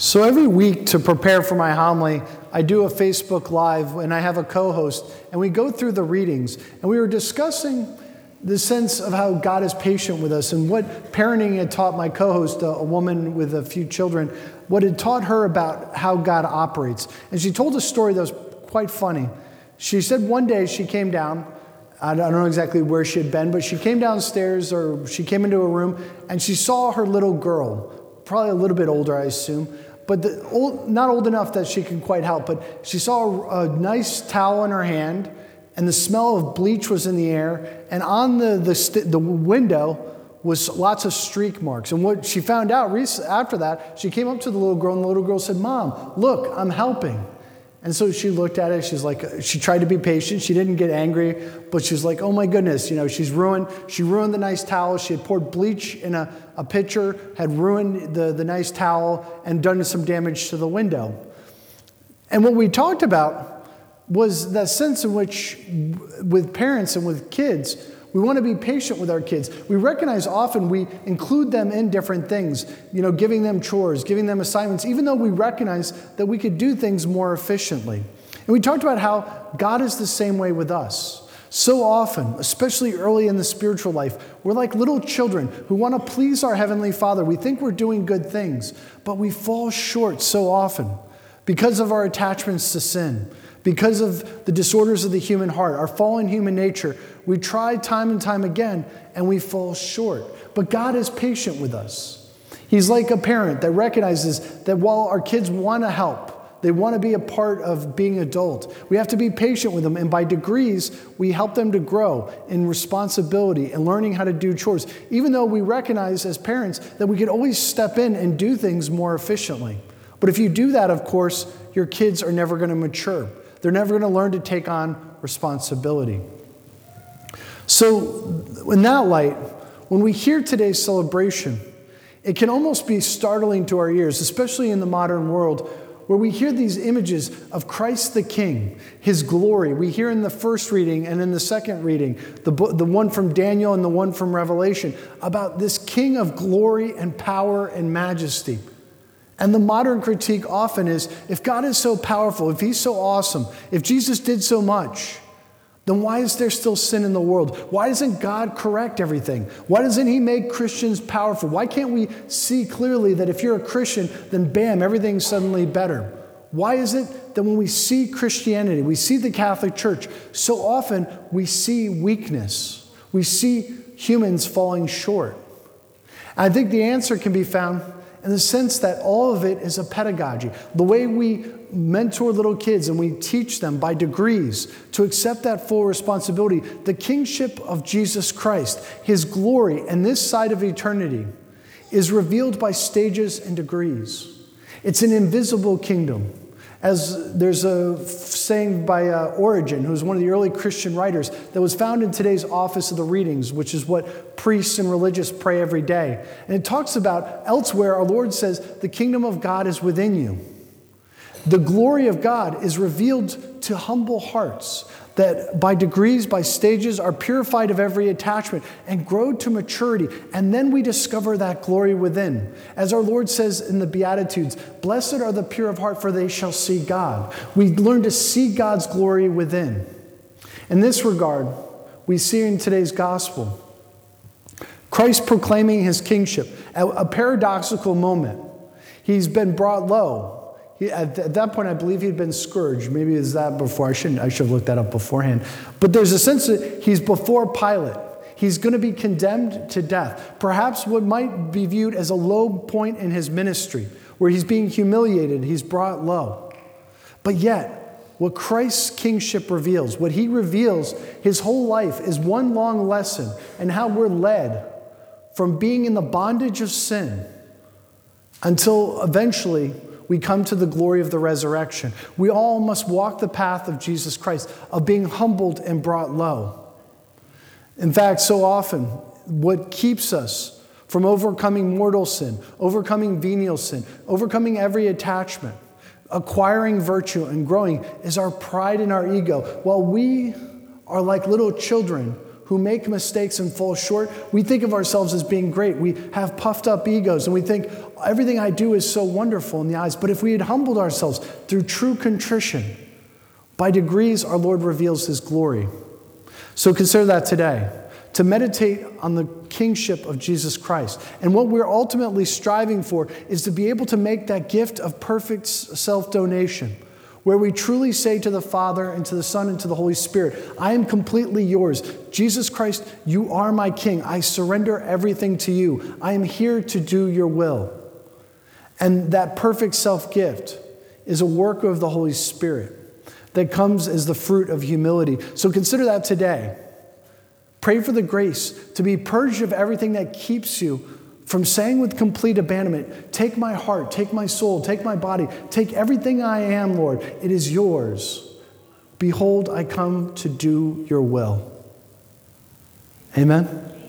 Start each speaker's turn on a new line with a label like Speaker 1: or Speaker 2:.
Speaker 1: So every week to prepare for my homily, I do a Facebook Live and I have a co-host and we go through the readings and we were discussing the sense of how God is patient with us and what parenting had taught my co-host, a woman with a few children, what had taught her about how God operates. And she told a story that was quite funny. She said one day she came down, I don't know exactly where she had been, but she came downstairs or she came into a room and she saw her little girl, probably a little bit older, I assume, but not old enough that she could quite help, but she saw a nice towel in her hand and the smell of bleach was in the air, and on the window was lots of streak marks. And what she found out after that, she came up to the little girl, and the little girl said, "Mom, look, I'm helping." And so she looked at it, she tried to be patient, she didn't get angry, but she was like, oh my goodness, she ruined the nice towel, she had poured bleach in a pitcher, had ruined the nice towel, and done some damage to the window. And what we talked about was that sense in which, with parents and with kids, we want to be patient with our kids. We recognize often we include them in different things, giving them chores, giving them assignments, even though we recognize that we could do things more efficiently. And we talked about how God is the same way with us. So often, especially early in the spiritual life, we're like little children who want to please our Heavenly Father. We think we're doing good things, but we fall short so often because of our attachments to sin. Because of the disorders of the human heart, our fallen human nature, we try time and time again, and we fall short. But God is patient with us. He's like a parent that recognizes that while our kids want to help, they want to be a part of being adult, we have to be patient with them. And by degrees, we help them to grow in responsibility and learning how to do chores, even though we recognize as parents that we could always step in and do things more efficiently. But if you do that, of course, your kids are never going to mature. They're never going to learn to take on responsibility. So in that light, when we hear today's celebration, it can almost be startling to our ears, especially in the modern world, where we hear these images of Christ the King, His glory. We hear in the first reading and in the second reading, the one from Daniel and the one from Revelation, about this King of glory and power and majesty. And the modern critique often is, if God is so powerful, if He's so awesome, if Jesus did so much, then why is there still sin in the world? Why doesn't God correct everything? Why doesn't He make Christians powerful? Why can't we see clearly that if you're a Christian, then bam, everything's suddenly better? Why is it that when we see Christianity, we see the Catholic Church, so often we see weakness? We see humans falling short. And I think the answer can be found in the sense that all of it is a pedagogy. The way we mentor little kids and we teach them by degrees to accept that full responsibility, the kingship of Jesus Christ, His glory, and this side of eternity is revealed by stages and degrees. It's an invisible kingdom. As there's a saying by Origen, who's one of the early Christian writers, that was found in today's Office of the Readings, which is what priests and religious pray every day. And it talks about elsewhere, our Lord says, the kingdom of God is within you. The glory of God is revealed to humble hearts that by degrees, by stages, are purified of every attachment and grow to maturity. And then we discover that glory within. As our Lord says in the Beatitudes, blessed are the pure of heart, for they shall see God. We learn to see God's glory within. In this regard, we see in today's gospel, Christ proclaiming His kingship at a paradoxical moment. He's been brought low. At that point, I believe he'd been scourged. Maybe it was that before. I should have looked that up beforehand. But there's a sense that he's before Pilate. He's going to be condemned to death. Perhaps what might be viewed as a low point in his ministry, where he's being humiliated, he's brought low. But yet, what Christ's kingship reveals, what He reveals, His whole life is one long lesson in how we're led from being in the bondage of sin until eventually we come to the glory of the resurrection. We all must walk the path of Jesus Christ, of being humbled and brought low. In fact, so often, what keeps us from overcoming mortal sin, overcoming venial sin, overcoming every attachment, acquiring virtue and growing is our pride and our ego. While we are like little children who make mistakes and fall short, we think of ourselves as being great. We have puffed up egos and we think everything I do is so wonderful in the eyes. But if we had humbled ourselves through true contrition, by degrees our Lord reveals his glory. So consider that today, to meditate on the kingship of Jesus Christ. And what we're ultimately striving for is to be able to make that gift of perfect self-donation, where we truly say to the Father and to the Son and to the Holy Spirit, I am completely yours. Jesus Christ, you are my King. I surrender everything to you. I am here to do your will. And that perfect self-gift is a work of the Holy Spirit that comes as the fruit of humility. So consider that today. Pray for the grace to be purged of everything that keeps you from saying with complete abandonment, take my heart, take my soul, take my body, take everything I am, Lord. It is yours. Behold, I come to do your will. Amen.